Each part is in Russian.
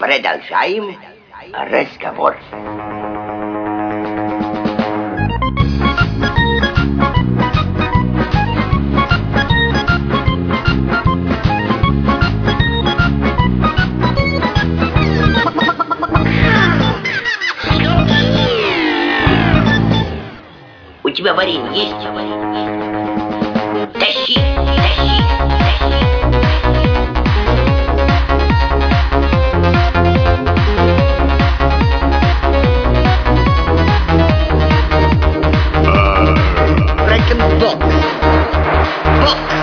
Продолжаем разговор. У тебя варенье есть? Тащи, тащи, тащи. Бокс. Бокс.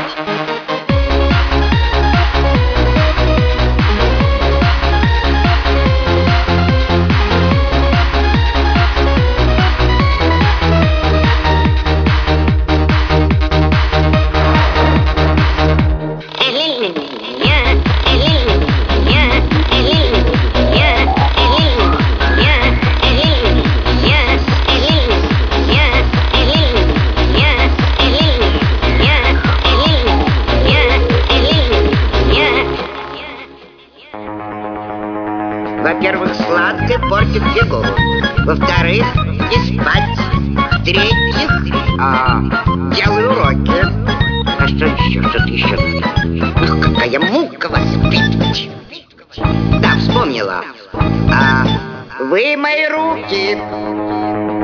Во-первых, сладкое портит фигуру. Во-вторых, не спать. В-третьих, делаю уроки. А что еще? Что-то еще надо. Ах, какая мука воспитывать. Да, вспомнила. Вы мои руки.